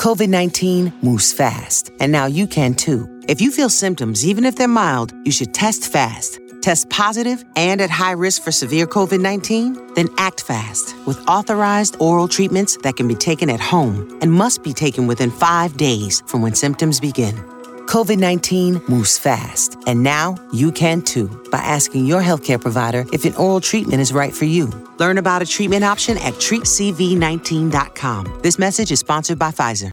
COVID-19 moves fast, and now you can too. If you feel symptoms, even if they're mild, you should test fast. Test positive and at high risk for severe COVID-19? Then act fast with authorized oral treatments that can be taken at home and must be taken within 5 days from when symptoms begin. COVID-19 moves fast, and now you can too by asking your healthcare provider if an oral treatment is right for you. Learn about a treatment option at treatcv19.com. This message is sponsored by Pfizer.